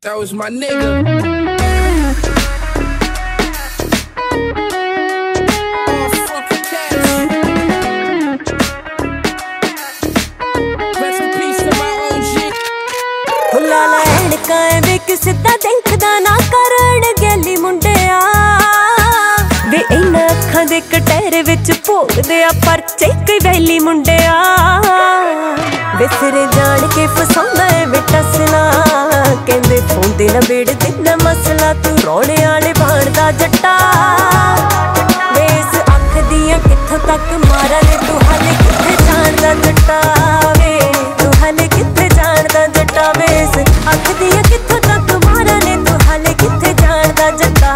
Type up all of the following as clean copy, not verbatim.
That was my nigga. All fucking cats. Rest in peace to my OG. हुला लैन काए वे किसे दा देखदा ना करन गैली मुंडिया वे इन्हां अखां दे कटहरे विच भोगदे आ परचे कई वैली मुंडिया वे सिरे जान के फसांदा है वे टसला कहंदे फोंदे ना बेड़ देना मसला तू रोणे आले बाणदा जट्टा वे इस अख दियां कित्थों तक मारा ले तू हाले कित्थे जाणदा जट्टा वे तू हाले कित्थे जाणदा जट्टा वे इस अख दियां कित्थों तक मारा ले तू हाले कित्थे जाणदा जट्टा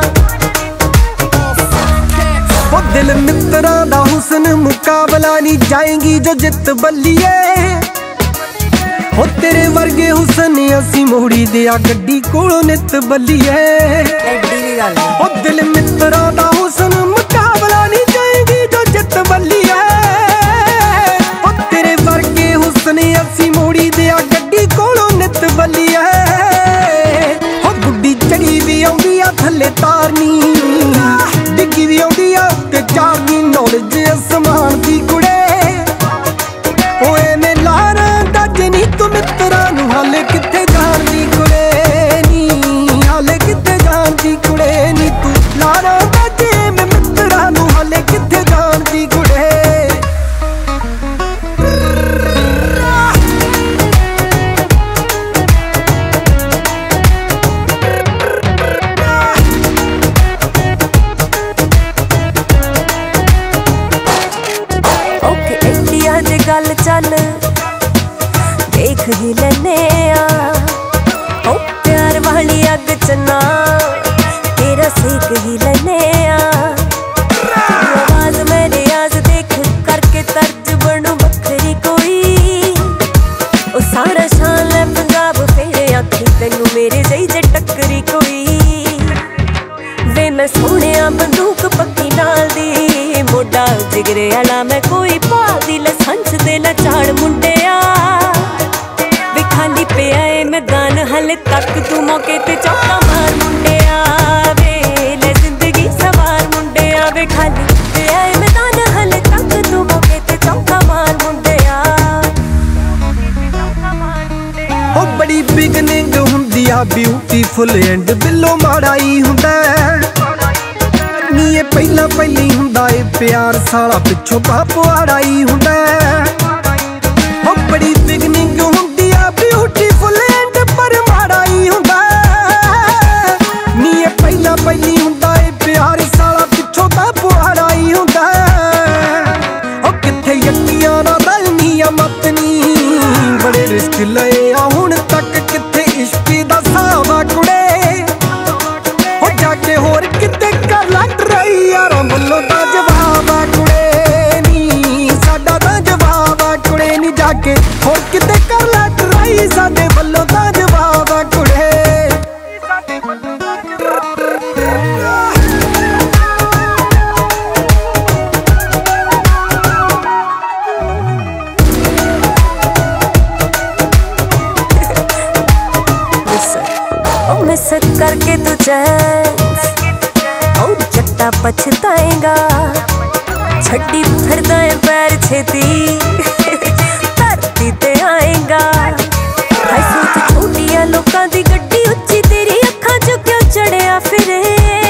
ओ दिल मित्रा दा हुस्न मुकाबला नहीं जाएगी जो जित बल्लिए हो तेरे वर्गे हुस्न असी मोड़ी दिया गड्डी कोलों नित बल्लिए ओ दिल मित्रा दा हुस्न मुकाबला नहीं जाएगी जो जित बल्लिए हो तेरे वर्गे हुस्न असी मोड़ी दिया गड्डी कोलों नित बल्लिए हो गुड्डी चढ़ी भी आउंदी आ थल्ले तारनी डिग्गी भी आउंदी आ ते चारनी नॉलेज असमान दी कुड़े ओए मैं लारा दजनी तू मित्रा नू हाले कित्थे जाणदी कुड़े नी हाले कित्थे जाणदी कुड़े नी तू लारा दजे मैं मित्रा नू हाले कित्थे जाणदी कुड़े गल चल देख ही लैने ओ प्यार वाली अग चना तेरा सेक ही लैने आवाज मेरे आज देख करके तर्ज बनू बखरी कोई ओ सारा शान है पंजाब फेरे आखी तेनू मेरे जई जे टक्करी कोई वे मैं सोहणिया बंदूक पक्की नाल दी मोडा जिगरे आला मैं कोई पादी लसंस दे लचाड़ मुंडिया वे खाली पिया ए मैदान हले तक तू मौके ते चौका मार मुंडिया वे ले जिंदगी सवार मुंडिया वे खाली पिया ए मैदान हले तक तू मौके ते चौका मार मुंडिया ओ बड़ी बिगनिंग हुंदी आ ब्यूटीफुल एंड बिलो माड़ाई हुंदा नी ये पहला पहली हुंदा ए प्यार साला पिछों पापवाड़ाई हुंदा ओ बड़ी बिगनिंग हुंदी आ ब्यूटीफुल एंड पर माड़ाई हुंदा नी ये पहला पहली हुंदा ए प्यार साला पिछों पापवाड़ाई हुंदा ओ किथे यकीयां ना दलनी आ मतनी बड़े रिस्क लए आ हुण तक किथे इश्क दा सावा कुड़े हो जाके होर किते कर लट रही यारां वल्लों दा जवाब आ कुड़े नी साडा दा जवाब आ कुड़े नी जाके होर किते कर लट रही साडे वल्लों दा जवाब आ कुड़े मिस करके तू चैन ओ जट्टा पछताएगा छड्डी फिरदा है पैर छेती धरती ते आएगा हाय सोच छोटिया लोकां दी गड्डी उच्ची तेरी अखां चों क्यों चढ़िया फिरे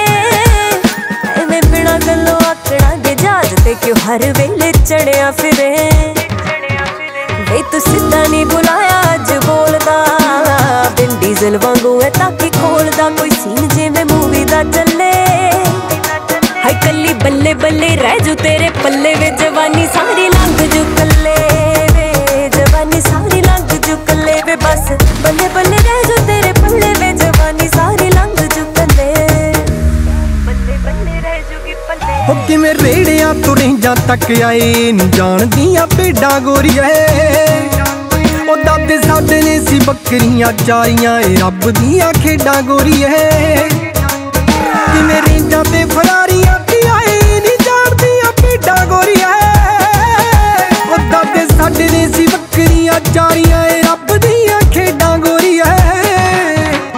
एवें बिना गल्लों आकड़ा दे जहाज ते क्यों हर वेले चढ़िया फिरे वे तू सिद्धा नहीं बुलाया अज बोलदा बिन डीजल वांगू है ताकि खोलदा कोई सीन जिवें मूवी दा चले हाय कल्ली बल्ले बल्ले रह जू तेरे पल्ले वे जवानी सारी लंघ जू कल्ले वे जवानी सारी लंघ जू कल्ले वे बस बल्ले बल्ले रह जू तेरे पल्ले वे जवानी सारी लंघ जू कल्ले बल्ले बल्ले रह जूगी पल्ले हो किवें रेड़ियां तू रेंजां तक आए नी जाणदियां भेडां गोरिए ओ दादे साडे ने सी बकरियां चारियां ए रब दियां खेडां गोरिए किवें रेंजां ते फरारियां ती आए नी जाणदियां भेडां गोरिए ओ दादे साडे ने सी बकरियां चारियां ए रब दियां खेडां गोरिए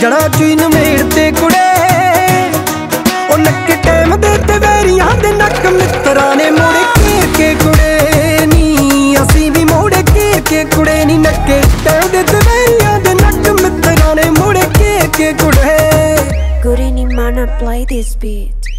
ਜੜਾ ਚੀਨ ਮੇੜ ਤੇ ਕੁੜੇ ਉਹ ਨੱਕੇ ਟਾਈਮ ਦੇ ਤੇ ਵੈਰੀਆਂ ਦੇ ਨੱਕ ਮਿੱਤਰਾਂ ਨੇ ਮੋੜ ਘੇਰ ਕੇ ਕੁੜੇ ਨੀ ਅਸੀਂ ਵੀ ਮੋੜ ਘੇਰ ਕੇ ਕੁੜੇ ਨੀ ਨੱਕੇ ਟਾਈਮ ਦੇ ਤੇ ਵੈਰੀਆਂ ਦੇ ਨੱਕ ਮਿੱਤਰਾਂ ਨੇ ਮੋੜ ਘੇਰ ਕੇ ਕੁੜੇ Good evening, man, I play this beat.